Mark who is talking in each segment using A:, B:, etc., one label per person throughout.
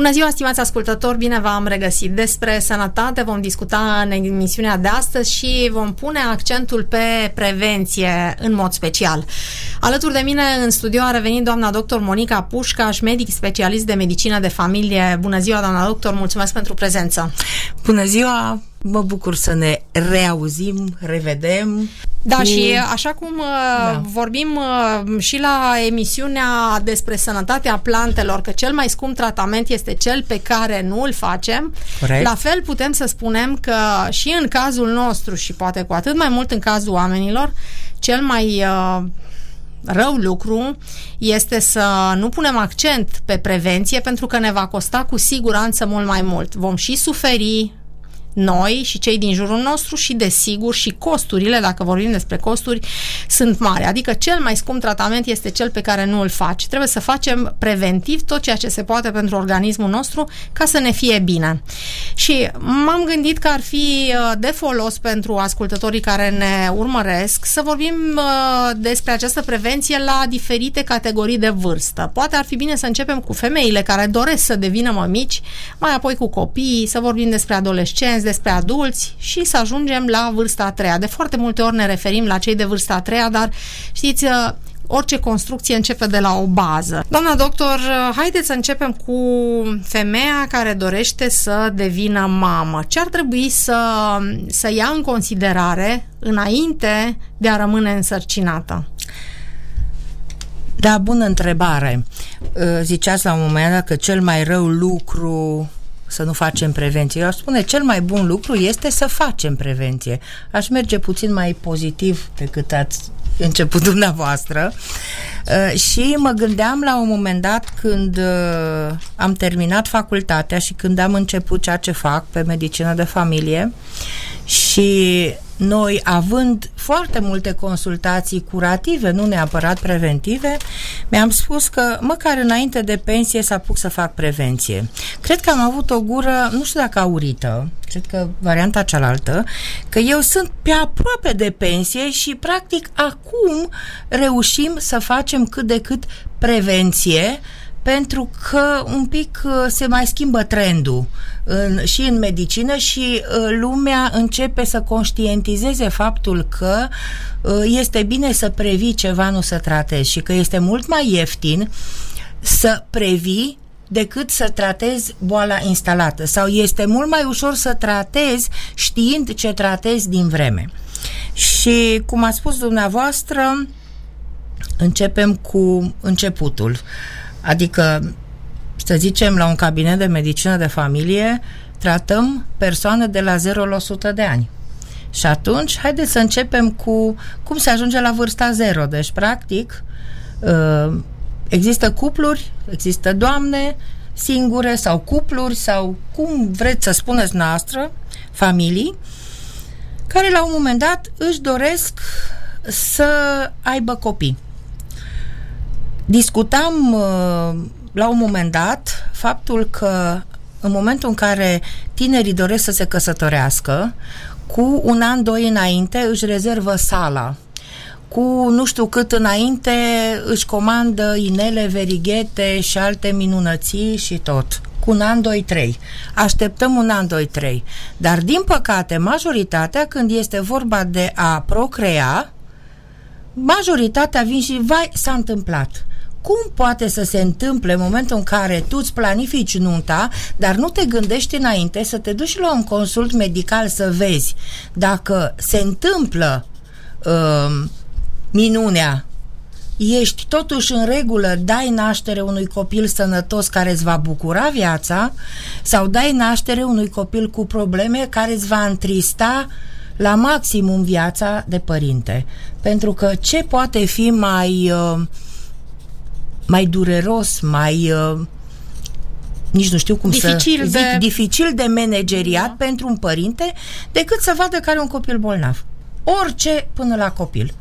A: Bună ziua, stimați ascultători, bine v-am regăsit. Despre sănătate vom discuta în emisiunea de astăzi și vom pune accentul pe prevenție în mod special. Alături de mine în studio a revenit doamna doctor Monica Pușcaș, medic specialist de medicină de familie. Bună ziua, doamna doctor, mulțumesc pentru prezență.
B: Bună ziua, mă bucur să ne reauzim, revedem.
A: Da, și așa cum vorbim și la emisiunea despre sănătatea plantelor, că cel mai scump tratament este cel pe care nu îl facem, corect, la fel putem să spunem că și în cazul nostru și poate cu atât mai mult în cazul oamenilor, cel mai rău lucru este să nu punem accent pe prevenție, pentru că ne va costa cu siguranță mult mai mult. Vom și suferi noi și cei din jurul nostru și, desigur, și costurile, dacă vorbim despre costuri, sunt mari. Adică cel mai scump tratament este cel pe care nu îl faci. Trebuie să facem preventiv tot ceea ce se poate pentru organismul nostru ca să ne fie bine. Și m-am gândit că ar fi de folos pentru ascultătorii care ne urmăresc să vorbim despre această prevenție la diferite categorii de vârstă. Poate ar fi bine să începem cu femeile care doresc să devină mămici, mai apoi cu copiii, să vorbim despre adolescenți, despre adulți și să ajungem la vârsta a treia. De foarte multe ori ne referim la cei de vârsta a treia, dar știți, orice construcție începe de la o bază. Doamna doctor, haideți să începem cu femeia care dorește să devină mamă. Ce ar trebui să ia în considerare înainte de a rămâne însărcinată?
B: Da, bună întrebare. Ziceați la un moment dat că cel mai rău lucru să nu facem prevenție. Eu aș spune, cel mai bun lucru este să facem prevenție. Aș merge puțin mai pozitiv decât ați început dumneavoastră. Și mă gândeam la un moment dat când am terminat facultatea și când am început ceea ce fac pe medicină de familie și noi, având foarte multe consultații curative, nu neapărat preventive, mi-am spus că măcar înainte de pensie să apuc să fac prevenție. Cred că am avut o gură, nu știu dacă aurită, cred că varianta cealaltă, că eu sunt pe aproape de pensie și practic acum reușim să facem cât de cât prevenție, pentru că un pic se mai schimbă trendul și în medicină și lumea începe să conștientizeze faptul că este bine să previi ceva, nu să tratezi, și că este mult mai ieftin să previi decât să tratezi boala instalată, sau este mult mai ușor să tratezi știind ce tratezi din vreme. Și cum a spus dumneavoastră, începem cu începutul. Adică, să zicem, la un cabinet de medicină de familie tratăm persoane de la 0 la 100 de ani. Și atunci, haideți să începem cu cum se ajunge la vârsta 0. Deci, practic, există cupluri, există doamne singure sau cupluri sau cum vreți să spuneți noastră, familii, care la un moment dat își doresc să aibă copii. Discutam la un moment dat faptul că în momentul în care tinerii doresc să se căsătorească, cu un an, doi înainte își rezervă sala, cu nu știu cât înainte își comandă inele, verighete și alte minunății și tot. Cu un an, 2, 3. Așteptăm un an, 2, 3. Dar, din păcate, majoritatea, când este vorba de a procrea, majoritatea vin și, vai, s-a întâmplat. Cum poate să se întâmple în momentul în care tu îți planifici nunta, dar nu te gândești înainte să te duci la un consult medical să vezi dacă se întâmplă minunea, ești totuși în regulă, dai naștere unui copil sănătos care îți va bucura viața, sau dai naștere unui copil cu probleme care îți va întrista la maximum viața de părinte. Pentru că ce poate fi mai dureros, nici nu știu cum dificil de manageriat pentru un părinte, decât să vadă că are un copil bolnav. Orice până la copil.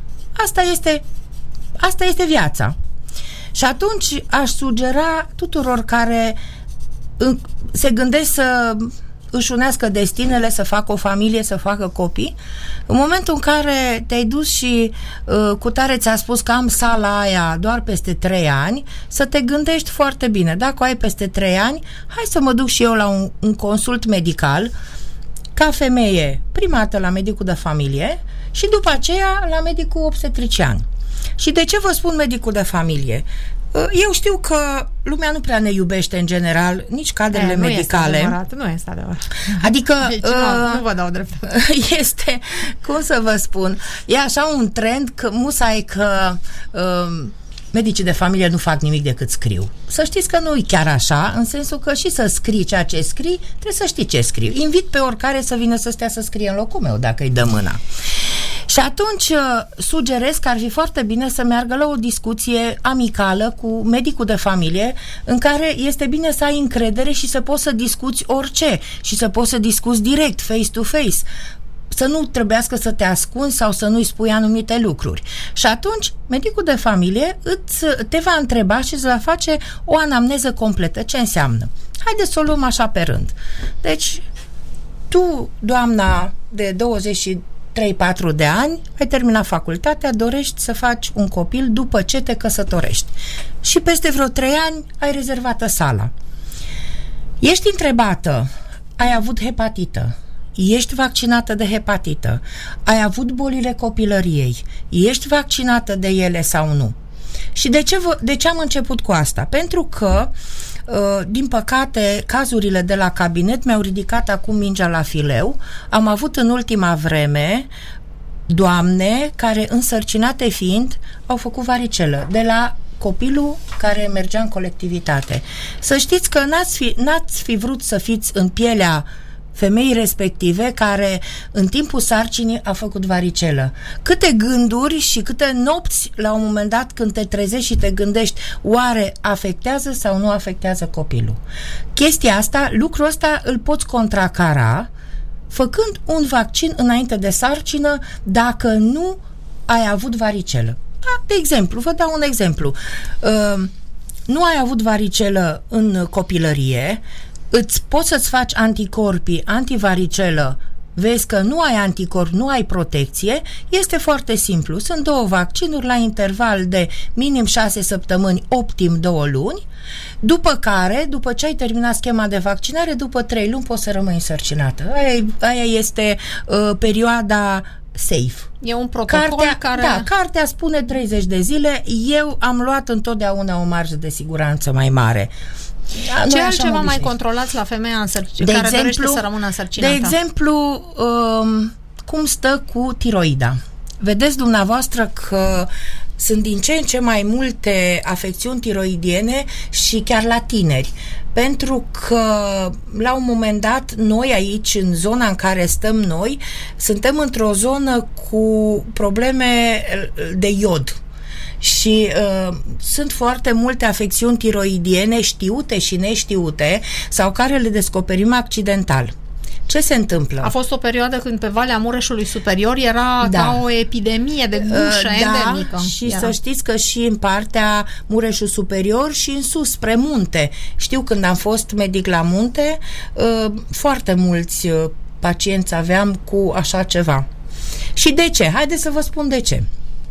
B: Asta este viața. Și atunci aș sugera tuturor care se gândesc își unească destinele, să facă o familie, să facă copii. În momentul în care te-ai dus și cu tare ți-a spus că am sala aia doar peste 3 ani, să te gândești foarte bine. Dacă o ai peste 3 ani, hai să mă duc și eu la un consult medical, ca femeie, prima dată la medicul de familie și după aceea la medicul obstetrician. Și de ce vă spun medicul de familie? Eu știu că lumea nu prea ne iubește în general, nici cadrele medicale.
A: Nu este adevărat.
B: Adică
A: nu vă dau dreptate.
B: Este, cum să vă spun, e așa un trend că musai că medicii de familie nu fac nimic decât scriu. Să știți că nu e chiar așa, în sensul că și să scrii ceea ce scrii, trebuie să știi ce scrii. Invit pe oricare să vină să stea să scrie în locul meu, dacă îi dă mâna. Și atunci sugerez că ar fi foarte bine să meargă la o discuție amicală cu medicul de familie, în care este bine să ai încredere și să poți să discuți orice și să poți să discuți direct, face-to-face. Să nu trebuiască să te ascunzi sau să nu-i spui anumite lucruri. Și atunci, medicul de familie te va întreba și îți va face o anamneză completă. Ce înseamnă? Haideți să o luăm așa pe rând. Deci, tu, doamna de 23-4 de ani, ai terminat facultatea, dorești să faci un copil după ce te căsătorești. Și peste vreo 3 ani ai rezervată sala. Ești întrebată, ai avut hepatită, ești vaccinată de hepatită, ai avut bolile copilăriei, ești vaccinată de ele sau nu? Și de ce am început cu asta? Pentru că, din păcate, cazurile de la cabinet mi-au ridicat acum mingea la fileu. Am avut în ultima vreme doamne care, însărcinate fiind, au făcut varicelă de la copilul care mergea în colectivitate. Să știți că n-ați fi vrut să fiți în pielea femeii respective care în timpul sarcinii a făcut varicelă. Câte gânduri și câte nopți la un moment dat când te trezești și te gândești, oare afectează sau nu afectează copilul? Chestia asta, lucrul ăsta îl poți contracara făcând un vaccin înainte de sarcină dacă nu ai avut varicelă. De exemplu, vă dau un exemplu. Nu ai avut varicelă în copilărie, poți să-ți faci anticorpii antivaricelă, vezi că nu ai anticorpi, nu ai protecție, este foarte simplu. Sunt 2 vaccinuri la interval de minim 6 săptămâni, optim 2 luni, după care, după ce ai terminat schema de vaccinare, după 3 luni poți să rămâi însărcinată. Aia este perioada safe.
A: E un protocol
B: cartea spune 30 de zile, eu am luat întotdeauna o marjă de siguranță mai mare.
A: Ce altceva mai controlați la femeia care dorește să rămână însărcinată?
B: De exemplu, cum stă cu tiroida? Vedeți dumneavoastră că sunt din ce în ce mai multe afecțiuni tiroidiene și chiar la tineri. Pentru că la un moment dat noi aici, în zona în care stăm noi, suntem într-o zonă cu probleme de iod. Și sunt foarte multe afecțiuni tiroidiene știute și neștiute sau care le descoperim accidental. Ce se întâmplă?
A: A fost o perioadă când pe Valea Mureșului Superior era ca o epidemie de gușă endemică.
B: Și să știți că și în partea Mureșul Superior și în sus, spre munte. Știu când am fost medic la munte, foarte mulți pacienți aveam cu așa ceva. Și de ce? Haideți să vă spun de ce.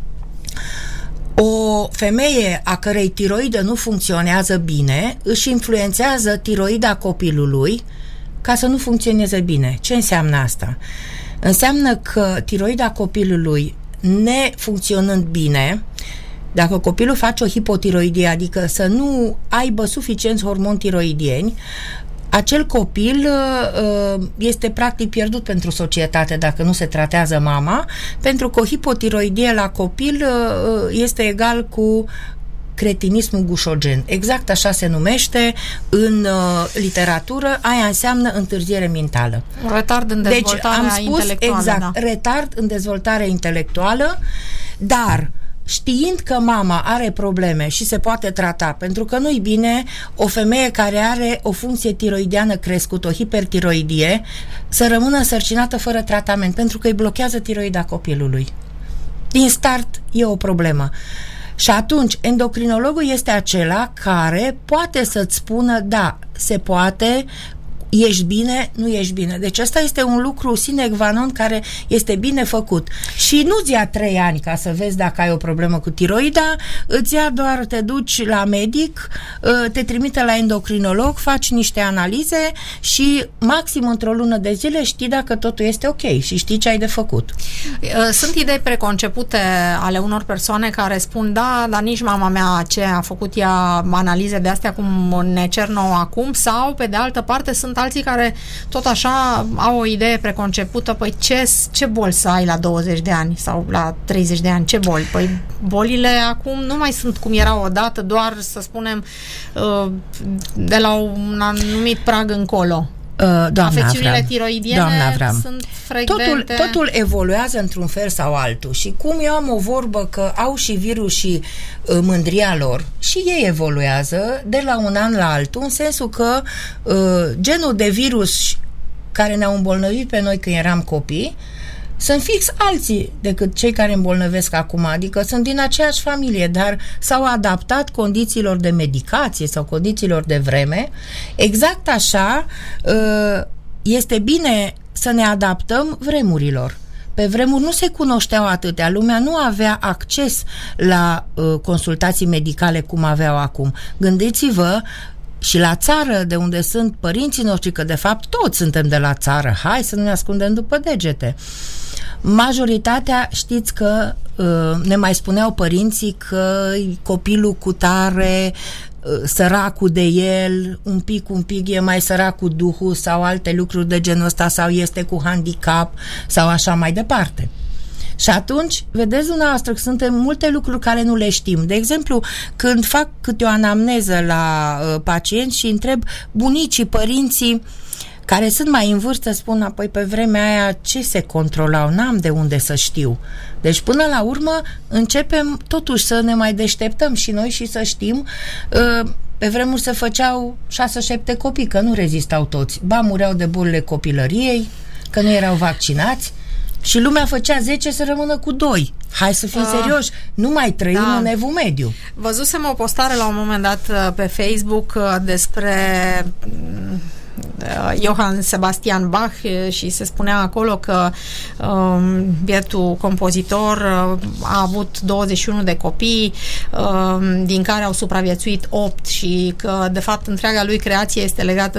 B: O femeie a cărei tiroidă nu funcționează bine își influențează tiroida copilului ca să nu funcționeze bine. Ce înseamnă asta? Înseamnă că tiroida copilului nefuncționând bine, dacă copilul face o hipotiroidie, adică să nu aibă suficienți hormoni tiroidieni, acel copil este practic pierdut pentru societate dacă nu se tratează mama, pentru că o hipotiroidie la copil este egal cu cretinismul gușogen. Exact așa se numește în literatură, aia înseamnă întârziere mentală.
A: Retard în dezvoltarea intelectuală.
B: Exact, retard în dezvoltarea intelectuală, dar știind că mama are probleme și se poate trata, pentru că nu-i bine o femeie care are o funcție tiroidiană crescută, o hipertiroidie, să rămână însărcinată fără tratament, pentru că îi blochează tiroida copilului. Din start e o problemă. Și atunci, endocrinologul este acela care poate să-ți spună, da, se poate, ești bine, nu ești bine. Deci ăsta este un lucru sine qua non care este bine făcut. Și nu-ți ia 3 ani ca să vezi dacă ai o problemă cu tiroida, îți ia doar, te duci la medic, te trimite la endocrinolog, faci niște analize și maxim într-o lună de zile știi dacă totul este ok și știi ce ai de făcut.
A: Sunt idei preconcepute ale unor persoane care spun, da, dar nici mama mea ce a făcut ea analize de astea cum ne cer nouă acum, sau pe de altă parte sunt alții care tot așa au o idee preconcepută, păi ce boli să ai la 20 de ani sau la 30 de ani, ce boli? Păi bolile acum nu mai sunt cum erau odată, doar să spunem de la un anumit prag încolo. Afecțiunile tiroidiene sunt frecvente.
B: Totul evoluează într-un fel sau altul și cum eu am o vorbă că au și virus și mândria lor și ei evoluează de la un an la altul, în sensul că genul de virus care ne-au îmbolnăvit pe noi când eram copii sunt fix alții decât cei care îmbolnăvesc acum, adică sunt din aceeași familie, dar s-au adaptat condițiilor de medicație sau condițiilor de vreme. Exact așa este bine să ne adaptăm vremurilor. Pe vremuri nu se cunoșteau atâtea, lumea nu avea acces la consultații medicale cum aveau acum. Gândiți-vă și la țară, de unde sunt părinții noștri, că de fapt toți suntem de la țară, hai să nu ne ascundem după degete. Majoritatea, știți că ne mai spuneau părinții că copilul cutare, săracul de el, un pic e mai sărac cu duhul sau alte lucruri de genul ăsta, sau este cu handicap sau așa mai departe. Și atunci, vedeți dumneavoastră că sunt multe lucruri care nu le știm. De exemplu, când fac câte o anamneză la pacienți și întreb bunicii, părinții care sunt mai în vârstă, spun apoi pe vremea aia ce se controlau, n-am de unde să știu. Deci până la urmă începem totuși să ne mai deșteptăm și noi și să știm. Pe vremuri se făceau 6-7 copii, că nu rezistau toți. Ba mureau de bolile copilăriei, că nu erau vaccinați. Și lumea făcea 10 să rămână cu 2. Hai să fim serioși, nu mai trăim în evul mediu.
A: Văzusem o postare la un moment dat pe Facebook despre Johann Sebastian Bach și se spunea acolo că bietul compozitor a avut 21 de copii, din care au supraviețuit 8 și că de fapt întreaga lui creație este legată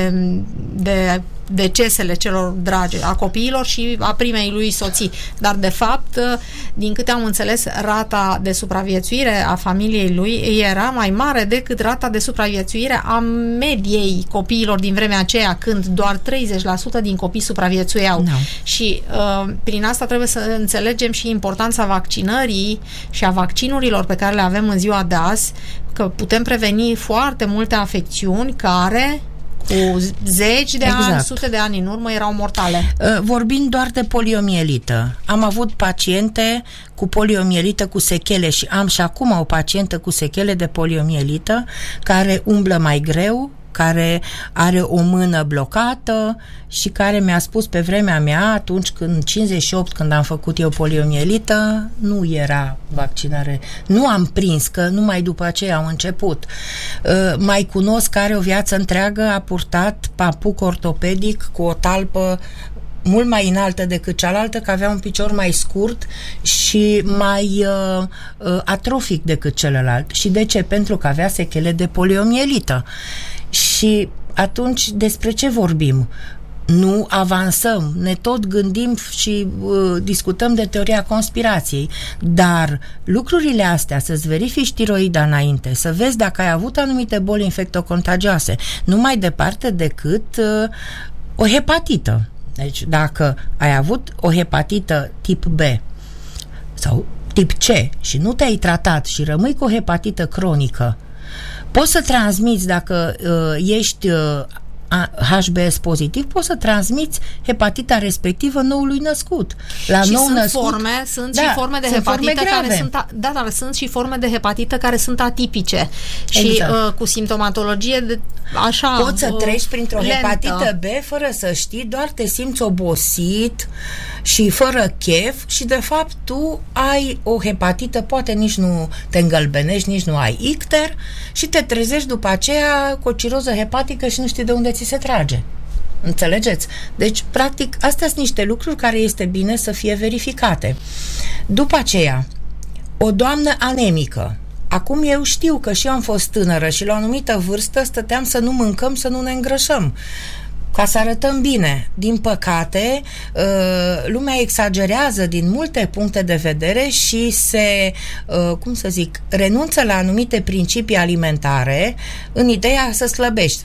A: de decesele celor dragi a copiilor și a primei lui soții. Dar de fapt, din câte am înțeles, rata de supraviețuire a familiei lui era mai mare decât rata de supraviețuire a mediei copiilor din vremea aceea, când doar 30% din copii supraviețuiau. No. Și prin asta trebuie să înțelegem și importanța vaccinării și a vaccinurilor pe care le avem în ziua de azi, că putem preveni foarte multe afecțiuni care cu zeci de ani, sute de ani în urmă erau mortale.
B: Vorbind doar de poliomielită, am avut paciente cu poliomielită cu sechele și am și acum o pacientă cu sechele de poliomielită care umblă mai greu, care are o mână blocată și care mi-a spus pe vremea mea, atunci când 58, când am făcut eu poliomielită, nu era vaccinare. Nu am prins, că numai după aceea au început. Mai cunosc care o viață întreagă a purtat papuc ortopedic cu o talpă mult mai înaltă decât cealaltă, că avea un picior mai scurt și mai atrofic decât celălalt. Și de ce? Pentru că avea sechele de poliomielită. Și atunci despre ce vorbim? Nu avansăm, ne tot gândim și discutăm de teoria conspirației, dar lucrurile astea, să-ți verifici tiroida înainte, să vezi dacă ai avut anumite boli infectocontagioase, nu mai departe decât o hepatită. Deci dacă ai avut o hepatită tip B sau tip C și nu te-ai tratat și rămâi cu o hepatită cronică, poți să transmiți, dacă ești HBS pozitiv, poți să transmiți hepatita respectivă noului născut. La
A: și
B: nou
A: sunt
B: născut,
A: forme, sunt și forme de hepatită care sunt dar sunt și forme de hepatită care sunt atipice. Exact. Și cu simptomatologie așa
B: poți să treci printr-o hepatită B fără să știi, doar te simți obosit și fără chef și de fapt tu ai o hepatită, poate nici nu te îngălbenești, nici nu ai icter și te trezești după aceea cu o ciroză hepatică și nu știi de unde ți se trage. Înțelegeți? Deci, practic, astea sunt niște lucruri care este bine să fie verificate. După aceea, o doamnă anemică. Acum eu știu că și eu am fost tânără și la o anumită vârstă stăteam să nu mâncăm, să nu ne îngrășăm, ca să arătăm bine. Din păcate, lumea exagerează din multe puncte de vedere și se, renunță la anumite principii alimentare în ideea să slăbești.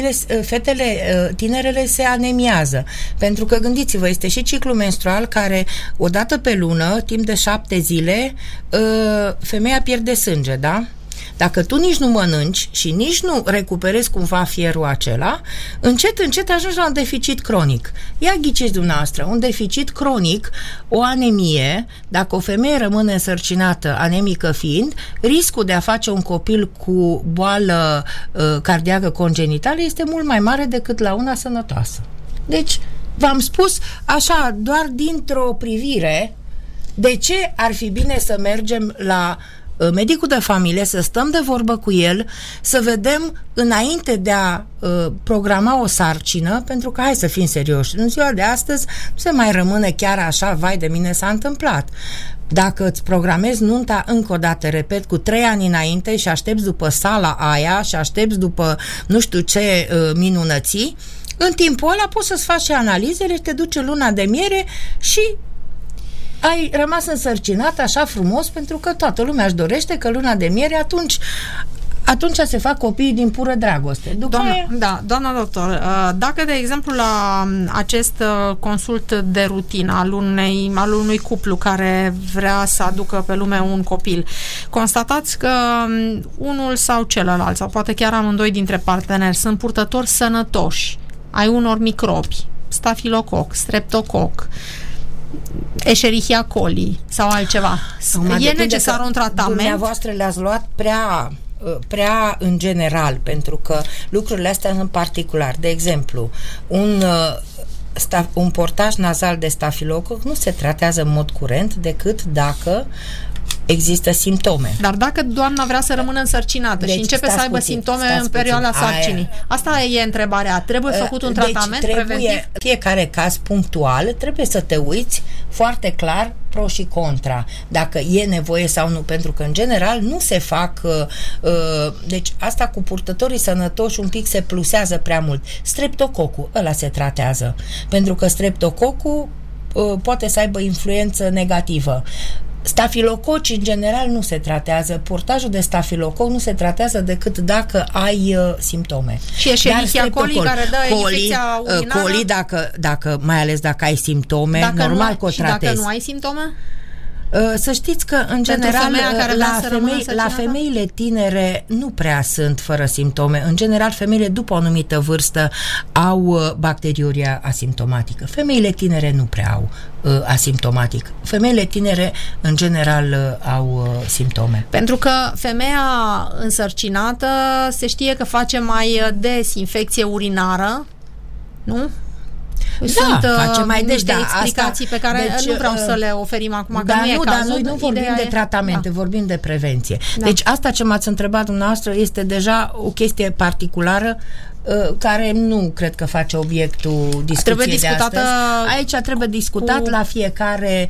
B: Tinerele se anemiază. Pentru că, gândiți-vă, este și ciclul menstrual care, odată pe lună, timp de 7 zile, femeia pierde sânge, da? Dacă tu nici nu mănânci și nici nu recuperezi cumva fierul acela, încet, încet ajungi la un deficit cronic. Ia ghiciți dumneavoastră, un deficit cronic, o anemie, dacă o femeie rămâne însărcinată, anemică fiind, riscul de a face un copil cu boală cardiacă congenitală este mult mai mare decât la una sănătoasă. Deci, v-am spus așa, doar dintr-o privire, de ce ar fi bine să mergem la medicul de familie, să stăm de vorbă cu el, să vedem înainte de a programa o sarcină, pentru că hai să fim serioși, în ziua de astăzi nu se mai rămâne chiar așa, vai de mine s-a întâmplat. Dacă îți programezi nunta, încă o dată, repet, cu 3 ani înainte și aștepți după sala aia și aștepți după nu știu ce minunății, în timpul ăla poți să-ți faci și analizele, te duce luna de miere și ai rămas însărcinat așa frumos, pentru că toată lumea își dorește că luna de miere atunci se fac copiii din pură dragoste.
A: Doamna doctor, dacă de exemplu la acest consult de rutină al unui cuplu care vrea să aducă pe lume un copil, constatați că unul sau celălalt, sau poate chiar amândoi dintre parteneri, sunt purtători sănătoși ai unor microbi, stafilococ, streptococ, Escherichia coli sau altceva. E necesar un tratament?
B: Dumneavoastră le-ați luat prea în general, pentru că lucrurile astea sunt particular. De exemplu, un portaj nazal de stafilococ nu se tratează în mod curent decât dacă există simptome.
A: Dar dacă doamna vrea să rămână însărcinată și începe să aibă simptome în perioada sarcinii, asta e întrebarea. Trebuie făcut un tratament preventiv?
B: Fiecare caz punctual trebuie să te uiți foarte clar pro și contra, dacă e nevoie sau nu, pentru că în general nu se fac deci asta cu purtătorii sănătoși un pic se plusează prea mult. Streptococul, ăla se tratează, pentru că streptococul poate să aibă influență negativă. Stafilococi în general nu se tratează. Purtajul de stafilococ nu se tratează decât dacă ai simptome.
A: Și Escherichia coli care dă infecția urinară?
B: Coli, dacă mai ales dacă ai simptome, normal că o tratezi.
A: Și dacă nu ai simptome?
B: Să știți că în general la femeile tinere nu prea sunt fără simptome. În general femeile după o anumită vârstă au bacteriuria asimptomatică. Femeile tinere nu prea au asimptomatic. Femeile tinere în general au simptome.
A: Pentru că femeia însărcinată se știe că face mai des infecție urinară, nu?
B: Face mai des,
A: explicații pe care nu vreau să le oferim acum, că nu e cazul.
B: Noi nu vorbim de tratamente, vorbim de prevenție. Deci asta ce m-ați întrebat dumneavoastră este deja o chestie particulară care nu cred că face obiectul discuției de astăzi. Aici trebuie discutat la fiecare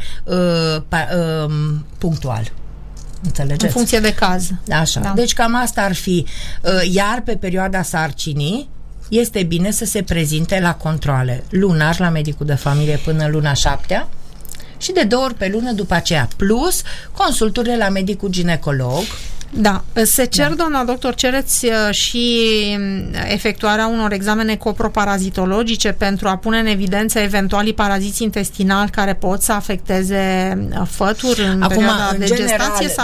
B: punctual. Înțelegeți?
A: În funcție de caz.
B: Așa. Da. Deci cam asta ar fi. Iar pe perioada sarcinii este bine să se prezinte la controale lunar la medicul de familie până în luna 7-a și de 2 ori pe lună după aceea, plus consulturile la medicul ginecolog.
A: Da, se cer, doamna doctor, cereți și efectuarea unor examene coproparazitologice pentru a pune în evidență eventualii paraziți intestinali care pot să afecteze fătul în perioada de gestație sau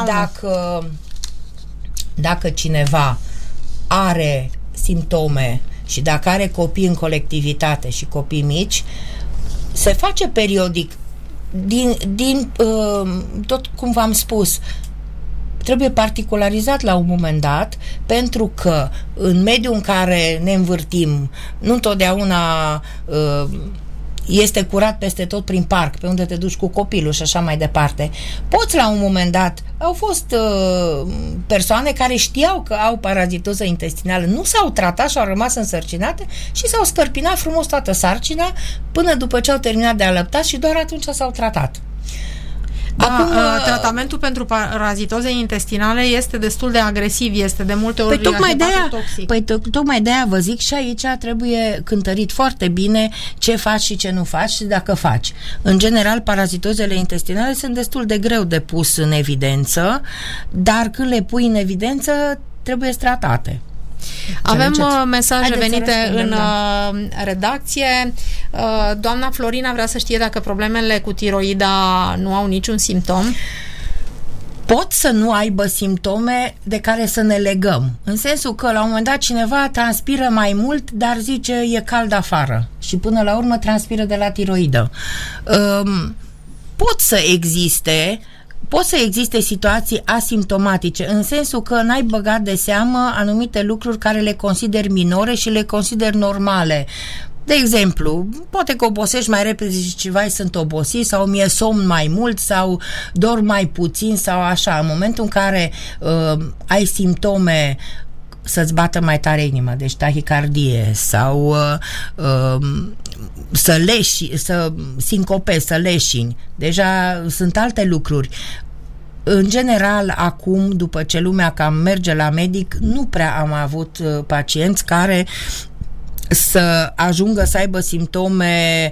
B: dacă cineva are simptome și dacă are copii în colectivitate și copii mici, se face periodic din tot cum v-am spus, trebuie particularizat la un moment dat, pentru că în mediul în care ne învârtim, nu întotdeauna este curat peste tot prin parc, pe unde te duci cu copilul și așa mai departe. Poți la un moment dat, au fost persoane care știau că au parazitoză intestinală, nu s-au tratat și au rămas însărcinate și s-au scărpinat frumos toată sarcina până după ce au terminat de alăptat și doar atunci s-au tratat.
A: Acum, tratamentul pentru parazitoze intestinale este destul de agresiv, este de multe ori toxic.
B: Tocmai de aia vă zic, și aici trebuie cântărit foarte bine ce faci și ce nu faci și dacă faci. În general, parazitozele intestinale sunt destul de greu de pus în evidență, dar când le pui în evidență, trebuie tratate.
A: Avem mesaje venite în redacție. Doamna Florina vrea să știe dacă problemele cu tiroida nu au niciun simptom.
B: Pot să nu aibă simptome de care să ne legăm. În sensul că la un moment dat cineva transpiră mai mult, dar zice e cald afară și până la urmă transpiră de la tiroidă. Pot să existe situații asimptomatice, în sensul că n-ai băgat de seamă anumite lucruri care le consideri minore și le consideri normale. De exemplu, poate că obosești mai repede și ceva, sunt obosit sau mi-e somn mai mult sau dorm mai puțin sau așa. În momentul în care ai simptome să-ți bată mai tare inima, deci tahicardie sau să leși, să sincopezi, să leșini. Deja sunt alte lucruri. În general, acum, după ce lumea cam merge la medic, nu prea am avut pacienți care să ajungă să aibă simptome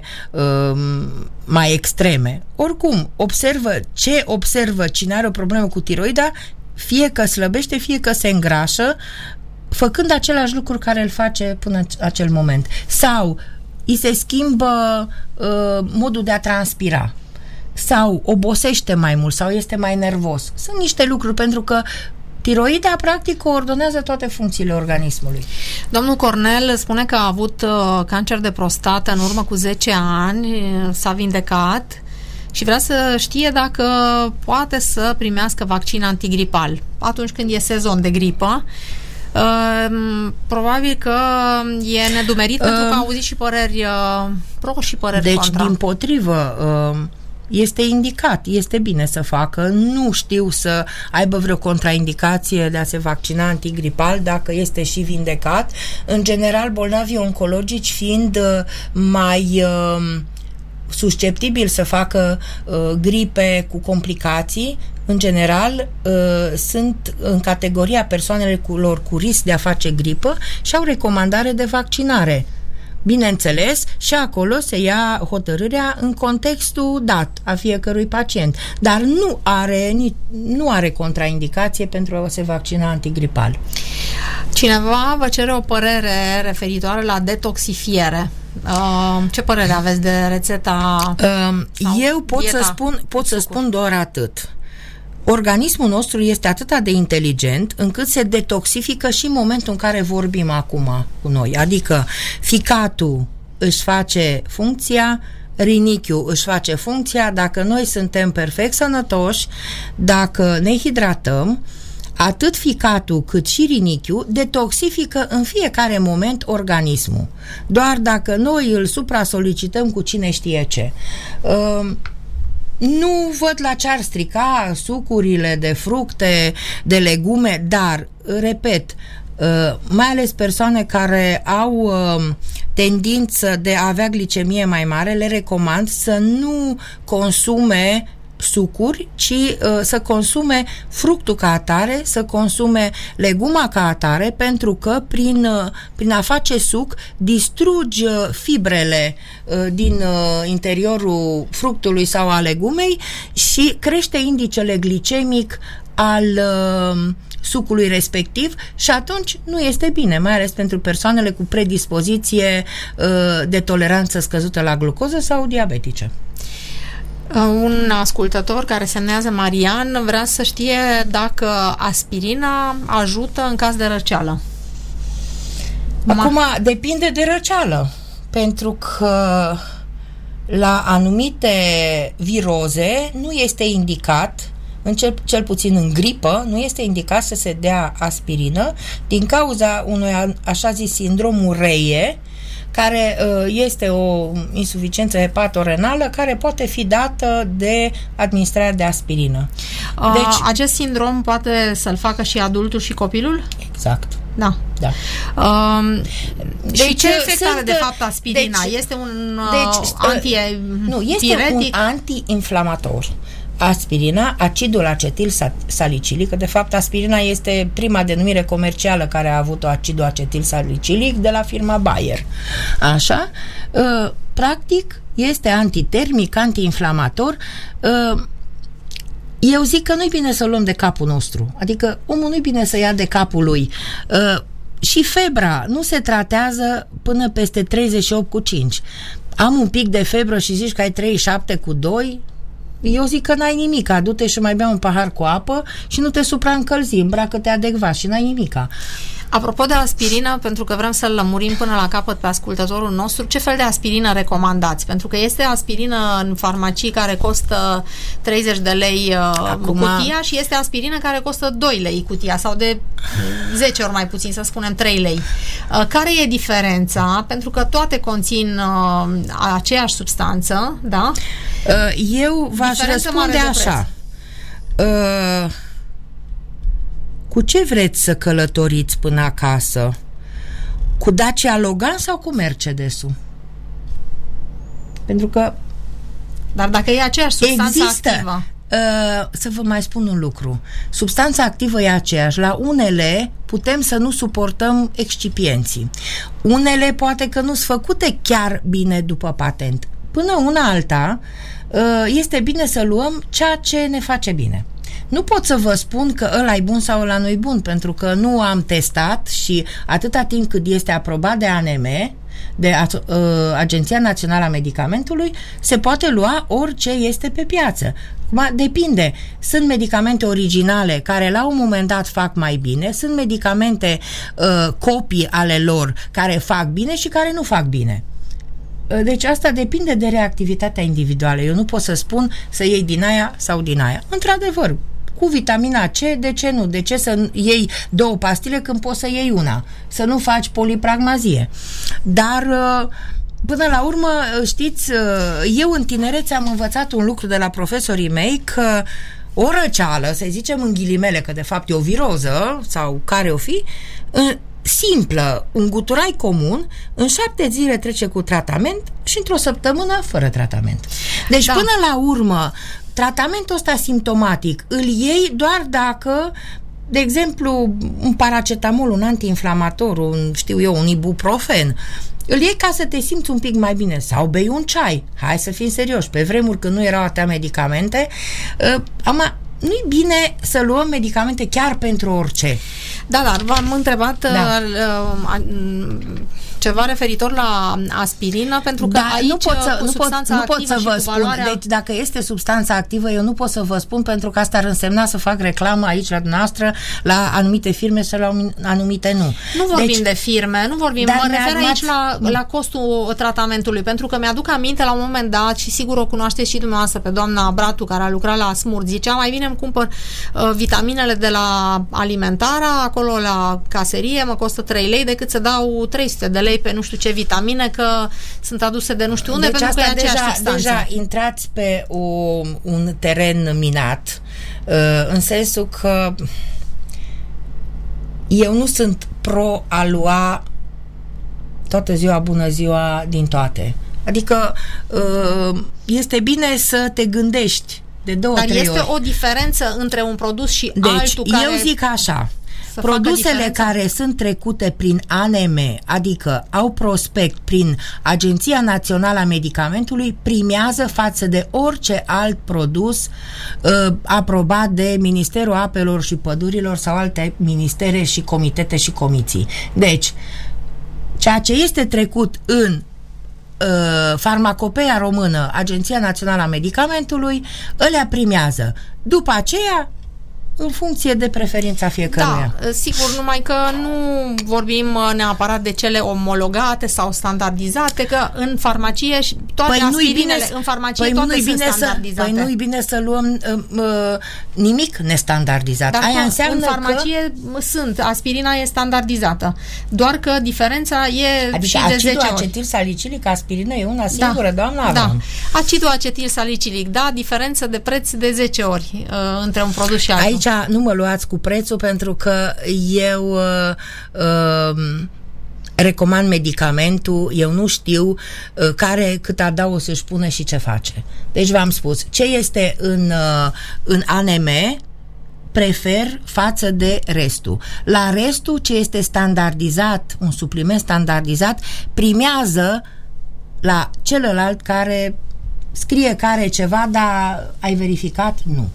B: mai extreme. Oricum, observă cine are o problemă cu tiroida, fie că slăbește, fie că se îngrașă, făcând același lucru care îl face până în acel moment. Sau îi se schimbă modul de a transpira. Sau obosește mai mult, sau este mai nervos. Sunt niște lucruri, pentru că tiroida, practic, coordonează toate funcțiile organismului.
A: Domnul Cornel spune că a avut cancer de prostată în urmă cu 10 ani, s-a vindecat și vrea să știe dacă poate să primească vaccin antigripal atunci când e sezon de gripă. Probabil că e nedumerit pentru că a auzit și păreri pro și păreri contra.
B: Deci, dimpotrivă, este indicat, este bine să facă. Nu știu să aibă vreo contraindicație de a se vaccina antigripal dacă este și vindecat. În general, bolnavii oncologici fiind mai susceptibili să facă gripe cu complicații, în general sunt în categoria persoanelor cu risc de a face gripă și au recomandare de vaccinare. Bineînțeles, și acolo se ia hotărârea în contextul dat a fiecărui pacient, dar nu are contraindicație pentru a se vaccina antigripal.
A: Cineva vă cere o părere referitoare la detoxifiere. Ce părere aveți de rețeta?
B: Eu pot să spun doar atât. Organismul nostru este atât de inteligent încât se detoxifică și în momentul în care vorbim acum cu noi. Adică ficatul își face funcția, rinichiul își face funcția, dacă noi suntem perfect sănătoși, dacă ne hidratăm, atât ficatul cât și rinichiul detoxifică în fiecare moment organismul. Doar dacă noi îl supra-solicităm cu cine știe ce. Nu văd la ce ar strica sucurile de fructe, de legume, dar, repet, mai ales persoane care au tendință de a avea glicemie mai mare, le recomand să nu consume sucuri, ci să consume fructul ca atare, să consume leguma ca atare, pentru că prin a face suc distrugi fibrele din interiorul fructului sau a legumei și crește indicele glicemic al sucului respectiv și atunci nu este bine, mai ales pentru persoanele cu predispoziție de toleranță scăzută la glucoză sau diabetice.
A: Un ascultător care semnează Marian vrea să știe dacă aspirina ajută în caz de răceală.
B: Acum, depinde de răceală, pentru că la anumite viroze nu este indicat, cel puțin în gripă, nu este indicat să se dea aspirină din cauza unui așa zis sindrom Reie, care este o insuficiență hepatorenală care poate fi dată de administrarea de aspirină.
A: Deci, acest sindrom poate să-l facă și adultul și copilul?
B: Exact.
A: Da.
B: Da.
A: Deci ce efect are de fapt aspirina? Este un
B: este un anti-inflamator. Aspirina, acidul acetil salicilic, că de fapt aspirina este prima denumire comercială care a avut acidul acetil salicilic de la firma Bayer. Așa? Practic este antitermic, anti-inflamator. Eu zic că nu-i bine să luăm de capul nostru. Adică omul nu-i bine să ia de capul lui. Și febra nu se tratează până peste 38,5. Am un pic de febră și zici că ai 37,2, eu zic că n-ai nimic, du-te și mai bea un pahar cu apă și nu te supraîncălzi, îmbracă-te adecvat și n-ai nimica.
A: Apropo de aspirină, pentru că vrem să-l lămurim până la capăt pe ascultătorul nostru, ce fel de aspirină recomandați? Pentru că este aspirină în farmacii care costă 30 de lei cutia și este aspirină care costă 2 lei cutia sau de 10 ori mai puțin, să spunem 3 lei. Care e diferența? Pentru că toate conțin aceeași substanță, da?
B: Eu v-aș răspunde așa. Cu ce vreți să călătoriți până acasă? Cu Dacia Logan sau cu Mercedes-ul? Pentru că
A: dar dacă e aceeași substanță activă.
B: Să vă mai spun un lucru. Substanța activă e aceeași. La unele putem să nu suportăm excipienții. Unele poate că nu sunt făcute chiar bine după patent. Până una alta, este bine să luăm ceea ce ne face bine. Nu pot să vă spun că ăla e bun sau ăla nu-i bun, pentru că nu am testat și atâta timp cât este aprobat de ANM, de Agenția Națională a Medicamentului, se poate lua orice este pe piață. Depinde. Sunt medicamente originale care la un moment dat fac mai bine, sunt medicamente copii ale lor care fac bine și care nu fac bine. Deci asta depinde de reactivitatea individuală. Eu nu pot să spun să iei din aia sau din aia. Într-adevăr, cu vitamina C, de ce nu? De ce să iei 2 pastile când poți să iei una? Să nu faci polipragmazie. Dar până la urmă, știți, eu în tinerețe am învățat un lucru de la profesorii mei, că o răceală, să zicem în ghilimele, că de fapt e o viroză sau care o fi, simplă, un guturai comun, în 7 zile trece cu tratament și într-o săptămână fără tratament. Deci până la urmă, tratamentul ăsta simptomatic îl iei doar dacă, de exemplu, un paracetamol, un antiinflamator, un ibuprofen, îl iei ca să te simți un pic mai bine sau bei un ceai. Hai să fim serioși, pe vremuri când nu erau atâtea medicamente, nu-i bine să luăm medicamente chiar pentru orice.
A: Da, dar v-am întrebat ceva referitor la aspirină, pentru că aici nu pot să vă spun.
B: Deci dacă este substanța activă, eu nu pot să vă spun, pentru că asta ar însemna să fac reclamă aici la dumneavoastră la anumite firme sau la anumite nu.
A: Nu vorbim de firme, nu vorbim. Mă refer aici la costul tratamentului, pentru că mi-aduc aminte la un moment dat, și sigur o cunoașteți și dumneavoastră pe doamna Bratu, care a lucrat la Smurt, zicea: mai bine îmi cumpăr vitaminele de la Alimentara, acolo la caserie mă costă 3 lei decât să dau 300 de lei pe nu știu ce vitamine, că sunt aduse de nu știu unde,
B: deci
A: pentru că e aceeași substanță.
B: Deja intrați pe un teren minat, în sensul că eu nu sunt pro a lua toată ziua bună ziua din toate. Adică este bine să te gândești de 2-3 ori.
A: Dar este o diferență între un produs și altul care...
B: eu zic așa: produsele care sunt trecute prin ANM, adică au prospect prin Agenția Națională a Medicamentului, primează față de orice alt produs aprobat de Ministerul Apelor și Pădurilor sau alte ministere și comitete și comisii. Deci, ceea ce este trecut în Farmacopeia Română, Agenția Națională a Medicamentului, île primează. După aceea în funcție de preferința fiecăruia.
A: Da, sigur, numai că nu vorbim neapărat de cele omologate sau standardizate, că în farmacie toate aspirinele în farmacie toate sunt standardizate.
B: Păi nu-i bine să luăm nimic nestandardizat.
A: Dar
B: aia înseamnă
A: în farmacie aspirina e standardizată. Doar că diferența e
B: adică
A: și de 10 ori.
B: Acidul acetilsalicilic, aspirina e una singură, doamna?
A: Da. Acidul acetilsalicilic, da, diferență de preț de 10 ori între un produs și altul.
B: Aici nu mă luați cu prețul, pentru că eu recomand medicamentul, eu nu știu cât adaos să-și pune și ce face. Deci v-am spus, ce este în ANM prefer față de restul. La restul, ce este standardizat, un supliment standardizat, primează la celălalt care scrie că are ceva, dar ai verificat? Nu.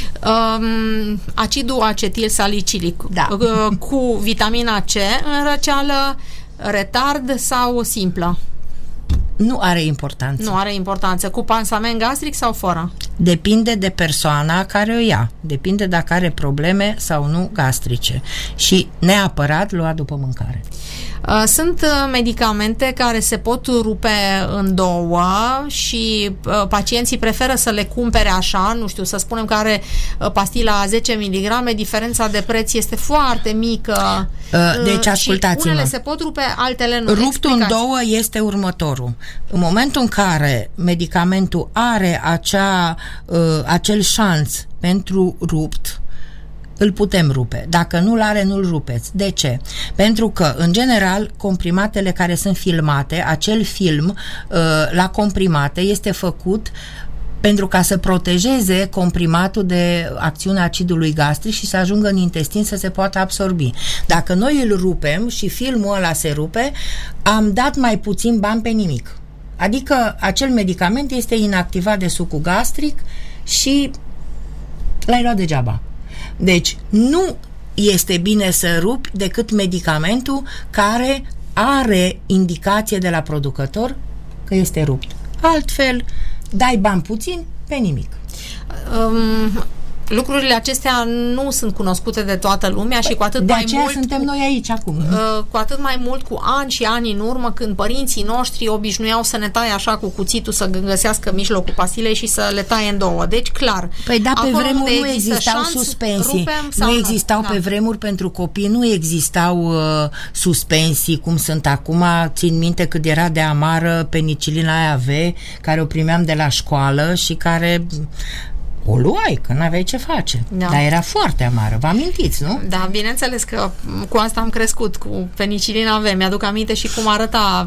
A: Acidul acetilsalicilic cu vitamina C în răceală, retard sau simplă?
B: Nu are importanță.
A: Nu are importanță. Cu pansament gastric sau fără?
B: Depinde de persoana care o ia. Depinde dacă are probleme sau nu gastrice. Și neapărat lua după mâncare.
A: Sunt medicamente care se pot rupe în două și pacienții preferă să le cumpere așa, nu știu, să spunem că are pastila 10 mg, diferența de preț este foarte mică.
B: Deci ascultați-mă.
A: Unele se pot rupe, altele nu.
B: Ruptul în două este următorul. În momentul în care medicamentul are acel șans pentru rupt, îl putem rupe. Dacă nu-l are, nu-l rupeți. De ce? Pentru că, în general, comprimatele care sunt filmate, acel film la comprimate este făcut pentru ca să protejeze comprimatul de acțiunea acidului gastric și să ajungă în intestin să se poată absorbi. Dacă noi îl rupem și filmul ăla se rupe, am dat mai puțin bani pe nimic. Adică acel medicament este inactivat de sucul gastric și l-ai luat degeaba. Deci, nu este bine să rupi decât medicamentul care are indicație de la producător că este rupt. Altfel, dai bani puțin pe nimic.
A: Lucrurile acestea nu sunt cunoscute de toată lumea și cu atât mai mult
B: suntem noi aici acum.
A: Cu atât mai mult cu ani și ani în urmă, când părinții noștri obișnuiau să ne taie așa cu cuțitul, să găsească mijlocul pastilei și să le taie în două. Deci, clar.
B: Păi da, pe vremuri nu existau suspensii. Nu existau pe vremuri pentru copii, nu existau suspensii cum sunt acum. Țin minte cât era de amară penicilina AV, care o primeam de la școală și care o luai, că n-aveai ce face. Da. Dar era foarte amară, vă amintiți, nu?
A: Da, bineînțeles că cu asta am crescut, cu penicilina V. Mi-aduc aminte și cum arăta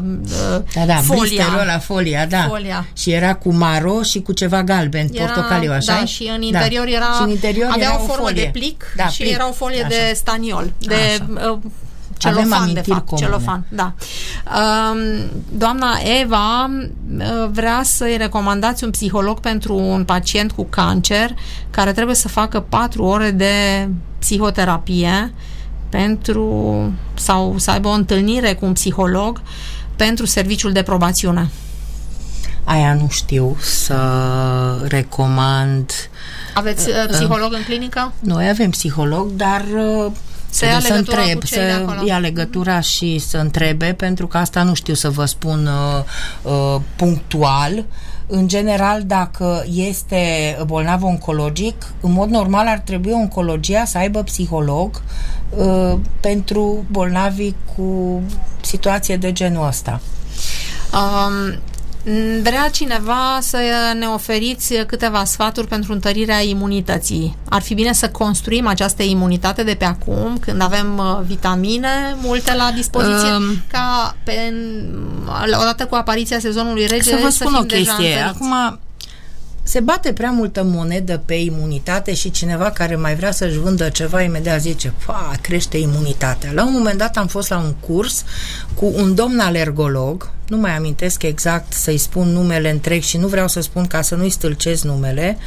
B: folia. Folia. Și era cu maro și cu ceva galben, portocaliu, așa?
A: Da, și în interior avea o formă de plic și
B: plic,
A: era o folie de staniol, de celofan, de fapt, celofan, da. Doamna Eva vrea să-i recomandați un psiholog pentru un pacient cu cancer care trebuie să facă 4 ore de psihoterapie sau să aibă o întâlnire cu un psiholog pentru serviciul de probațiune.
B: Aia nu știu să recomand.
A: Aveți psiholog în clinică?
B: Noi avem psiholog, dar să ia legătura și să întrebe, pentru că asta nu știu să vă spun punctual. În general, dacă este bolnav oncologic, în mod normal ar trebui oncologia să aibă psiholog pentru bolnavii cu situație de genul ăsta.
A: Vrea cineva să ne oferiți câteva sfaturi pentru întărirea imunității. Ar fi bine să construim această imunitate de pe acum, când avem vitamine multe la dispoziție, ca odată cu apariția sezonului rege
B: să vă spun o chestie. Acum se bate prea multă monedă pe imunitate și cineva care mai vrea să-și vândă ceva imediat zice, crește imunitatea. La un moment dat am fost la un curs cu un domn alergolog, nu mai amintesc exact să-i spun numele întreg și nu vreau să spun ca să nu-i stâlcesc numele,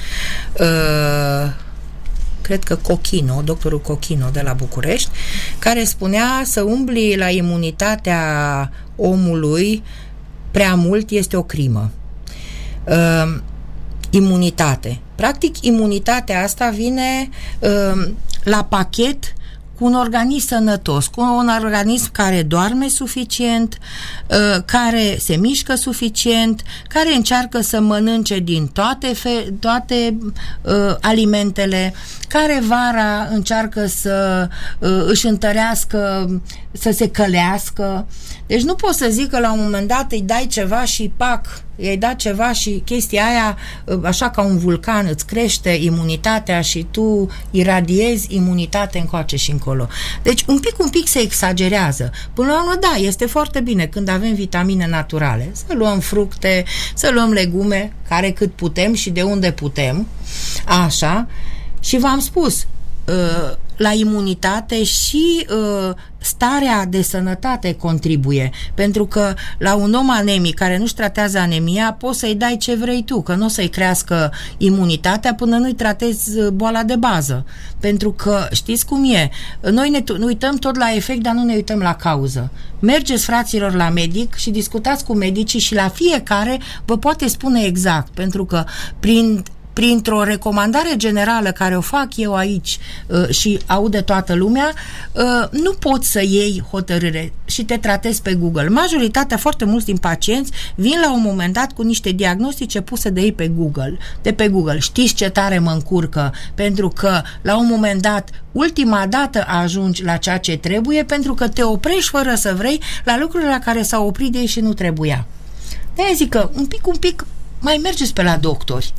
B: cred că Cochino, doctorul Cochino de la București, care spunea să umbli la imunitatea omului prea mult este o crimă. imunitate. Practic, imunitatea asta vine la pachet cu un organism sănătos, cu un organism care doarme suficient, care se mișcă suficient, care încearcă să mănânce din toate alimentele, care vara încearcă să își întărească, să se călească. Deci nu poți să zic că la un moment dat îi dai ceva și pac, i-ai dat ceva și chestia aia, așa ca un vulcan, îți crește imunitatea și tu iradiezi imunitate încoace și încolo. Deci un pic se exagerează. Până la urmă, da, este foarte bine când avem vitamine naturale, să luăm fructe, să luăm legume, care cât putem și de unde putem, așa. Și v-am spus, la imunitate și starea de sănătate contribuie, pentru că la un om anemic care nu-și tratează anemia, poți să-i dai ce vrei tu, că nu o să-i crească imunitatea până nu-i tratezi boala de bază, pentru că știți cum e, noi ne uităm tot la efect, dar nu ne uităm la cauză. Mergeți, fraților, la medic și discutați cu medicii și la fiecare vă poate spune exact, pentru că printr-o recomandare generală care o fac eu aici și aude toată lumea, nu poți să iei hotărâre și te tratezi pe Google. Majoritatea, foarte mulți din pacienți vin la un moment dat cu niște diagnostice puse de ei de pe Google. Știți ce tare mă încurcă? Pentru că la un moment dat, ultima dată ajungi la ceea ce trebuie, pentru că te oprești fără să vrei la lucrurile la care s-au oprit de ei și nu trebuia. De-aia zic că un pic mai mergeți pe la doctori.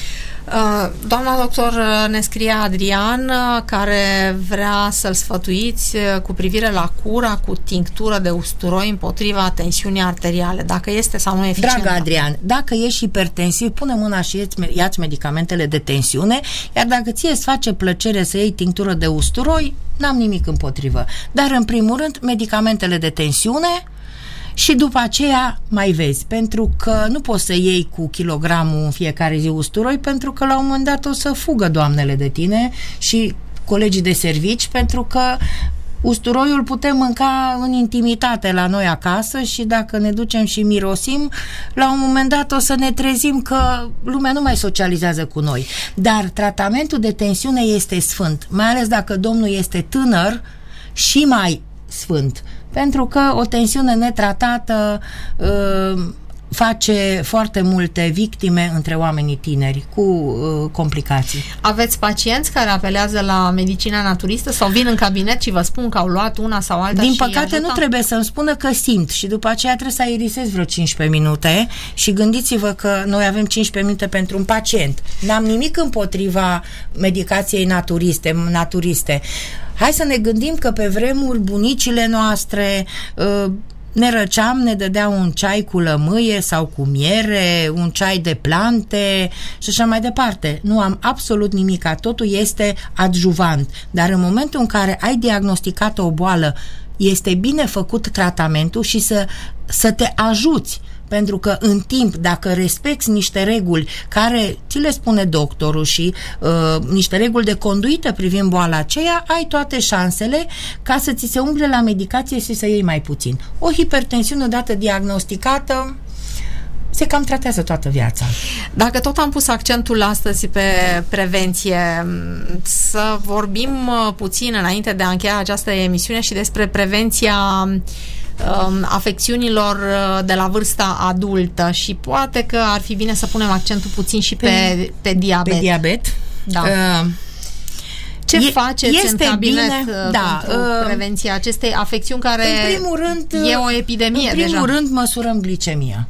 A: Doamna doctor, ne scrie Adrian, care vrea să-l sfătuiți cu privire la cura cu tinctură de usturoi împotriva tensiunii arteriale, dacă este sau nu eficientă.
B: Dragă Adrian, dacă ești hipertensiv, pune mâna și ia-ți medicamentele de tensiune, iar dacă ție îți face plăcere să iei tinctură de usturoi, n-am nimic împotrivă. Dar în primul rând, medicamentele de tensiune și după aceea mai vezi, pentru că nu poți să iei cu kilogramul în fiecare zi usturoi, pentru că la un moment dat o să fugă doamnele de tine și colegii de servici, pentru că usturoiul putem mânca în intimitate la noi acasă și dacă ne ducem și mirosim, la un moment dat o să ne trezim că lumea nu mai socializează cu noi. Dar tratamentul de tensiune este sfânt, mai ales dacă domnul este tânăr, și mai sfânt. Pentru că o tensiune netratată face foarte multe victime între oamenii tineri cu complicații.
A: Aveți pacienți care apelează la medicina naturistă sau vin în cabinet și vă spun că au luat una sau alta?
B: Din păcate nu trebuie să-mi spună că simt și după aceea trebuie să aerisez vreo 15 minute și gândiți-vă că noi avem 15 minute pentru un pacient. N-am nimic împotriva medicației naturiste. Hai să ne gândim că pe vremuri bunicile noastre ne răceam, ne dădeau un ceai cu lămâie sau cu miere, un ceai de plante și așa mai departe. Nu am absolut nimic, totul este adjuvant. Dar în momentul în care ai diagnosticat o boală, este bine făcut tratamentul și să te ajuți. Pentru că în timp, dacă respecti niște reguli care ți le spune doctorul și niște reguli de conduită privind boala aceea, ai toate șansele ca să ți se umble la medicație și să iei mai puțin. O hipertensiune odată diagnosticată se cam tratează toată viața.
A: Dacă tot am pus accentul astăzi pe prevenție, să vorbim puțin înainte de a încheia această emisiune și despre prevenția afecțiunilor de la vârsta adultă și poate că ar fi bine să punem accentul puțin și pe diabet.
B: Pe diabet.
A: Da. Ce faceți în cabinet pentru prevenția acestei afecțiuni care
B: în primul rând,
A: e o epidemie deja?
B: În primul rând măsurăm glicemia.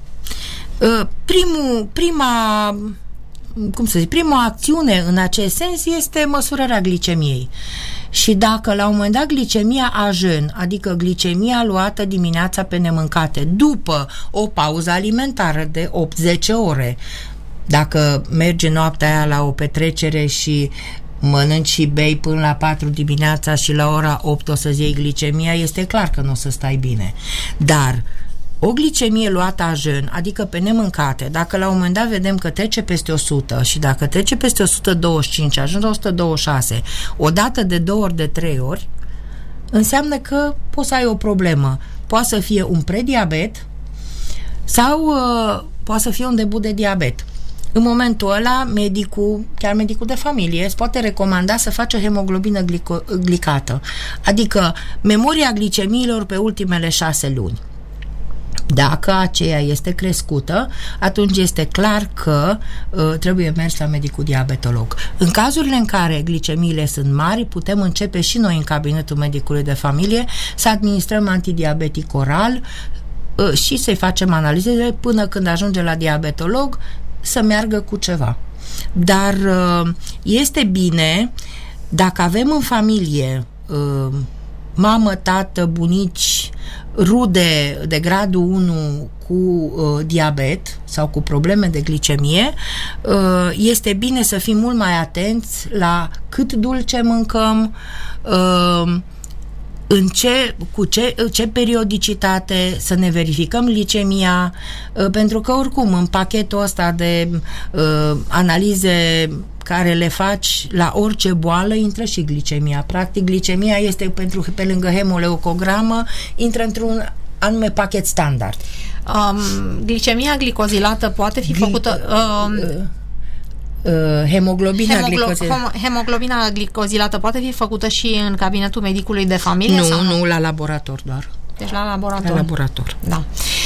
B: Prima acțiune în acest sens este măsurarea glicemiei. Și dacă la un moment dat glicemia a jeun, adică glicemia luată dimineața pe nemâncate, după o pauză alimentară de 8-10 ore, dacă mergi noaptea aia la o petrecere și mănânci și bei până la 4 dimineața și la ora 8 o să-ți iei glicemia, este clar că nu o să stai bine. Dar o glicemie luată a jeun, adică pe nemâncate, dacă la un moment dat vedem că trece peste 100 și dacă trece peste 125, ajunge la 126, o dată de 2 ori, de 3 ori, înseamnă că poți să ai o problemă. Poate să fie un prediabet sau poate să fie un debut de diabet. în momentul ăla chiar medicul de familie îți poate recomanda să faci o hemoglobină glicată, adică memoria glicemiilor pe ultimele 6 luni. Dacă aceea este crescută, atunci este clar că trebuie mers la medicul diabetolog. În cazurile în care glicemiile sunt mari, putem începe și noi în cabinetul medicului de familie să administrăm antidiabetic oral și să-i facem analizele până când ajunge la diabetolog să meargă cu ceva. Dar este bine dacă avem în familie mamă, tată, bunici, rude de gradul 1 cu diabet sau cu probleme de glicemie, este bine să fim mult mai atenți la cât dulce mâncăm, cu ce periodicitate, să ne verificăm glicemia, pentru că oricum în pachetul ăsta de analize care le faci la orice boală intră și glicemia. Practic glicemia este pe lângă hemoleucogramă, intră într-un anume pachet standard.
A: Glicemia glicozilată poate fi făcută
B: hemoglobina
A: glicozilată poate fi făcută și în cabinetul medicului de familie?
B: Nu, la laborator doar.
A: Deci la laborator.
B: La laborator.
A: Da.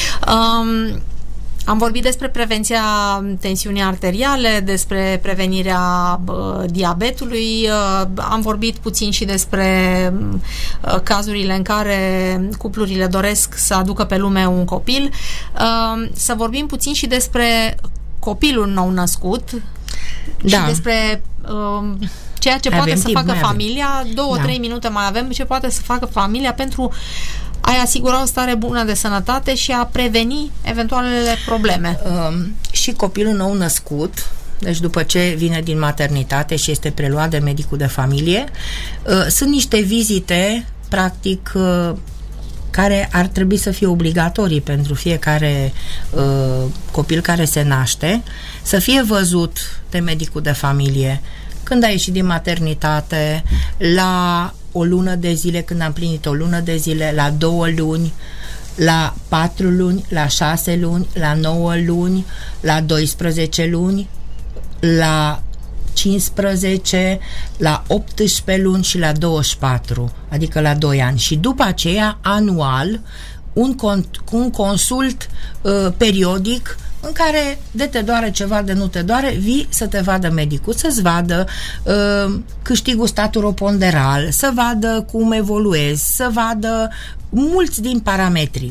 A: Am vorbit despre prevenția tensiunii arteriale, despre prevenirea diabetului, am vorbit puțin și despre cazurile în care cuplurile doresc să aducă pe lume un copil. Să vorbim puțin și despre copilul nou-născut, și despre ceea ce poate să facă familia. 2-3 minute mai avem, ce poate să facă familia pentru a asigura o stare bună de sănătate și a preveni eventualele probleme.
B: Și copilul nou-născut, deci după ce vine din maternitate și este preluat de medicul de familie, sunt niște vizite, practic, care ar trebui să fie obligatorii pentru fiecare copil care se naște, să fie văzut de medicul de familie când a ieșit din maternitate, la o lună de zile, când am plinit o lună de zile, la 2 luni, la 4 luni, la 6 luni, la 9 luni, la 12 luni, la 15, la 18 luni și la 24, adică la 2 ani. Și după aceea, anual, un consult periodic în care de te doare ceva, de nu te doare, vii să te vadă medicul, să-ți vadă câștigul staturoponderal, să vadă cum evoluezi, să vadă mulți din parametri.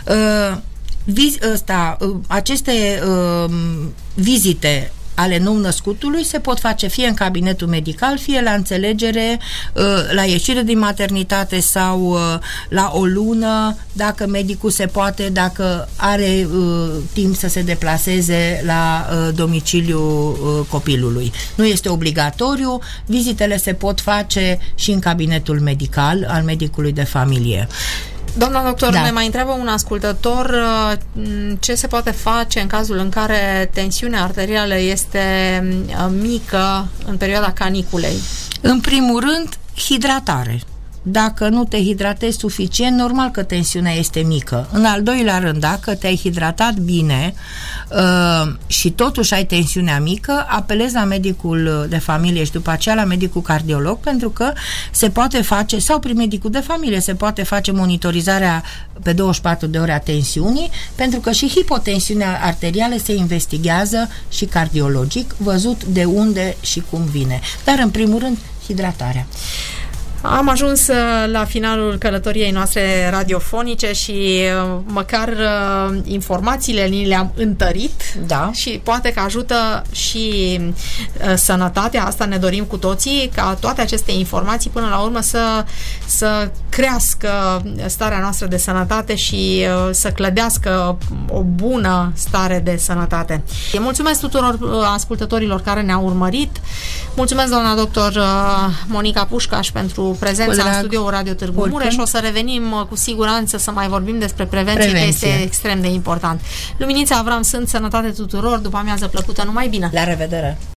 B: Aceste vizite ale nou-născutului se pot face fie în cabinetul medical, fie la înțelegere, la ieșire din maternitate sau la o lună, dacă medicul se poate, dacă are timp să se deplaseze la domiciliul copilului. Nu este obligatoriu, vizitele se pot face și în cabinetul medical al medicului de familie.
A: Doamna doctor, ne mai întreabă un ascultător ce se poate face în cazul în care tensiunea arterială este mică în perioada caniculei.
B: În primul rând, hidratare. Dacă nu te hidratezi suficient, normal că tensiunea este mică. În al doilea rând, dacă te-ai hidratat bine și totuși ai tensiunea mică, apelezi la medicul de familie și după aceea la medicul cardiolog, pentru că se poate face, sau prin medicul de familie, se poate face monitorizarea pe 24 de ore a tensiunii, pentru că și hipotensiunea arterială se investigează și cardiologic, văzut de unde și cum vine. Dar în primul rând, hidratarea.
A: Am ajuns la finalul călătoriei noastre radiofonice și măcar informațiile ni le-am întărit, și poate că ajută și sănătatea, asta ne dorim cu toții, ca toate aceste informații până la urmă să crească starea noastră de sănătate și să clădească o bună stare de sănătate. Mulțumesc tuturor ascultătorilor care ne-au urmărit. Mulțumesc, doamna doctor Monica Pușcaș, pentru prezența în studioul Radio Târgu Mureș. O să revenim cu siguranță să mai vorbim despre prevenție, că este extrem de important. Luminița Avram sunt, sănătate tuturor, după amiază plăcută, numai bine!
B: La revedere!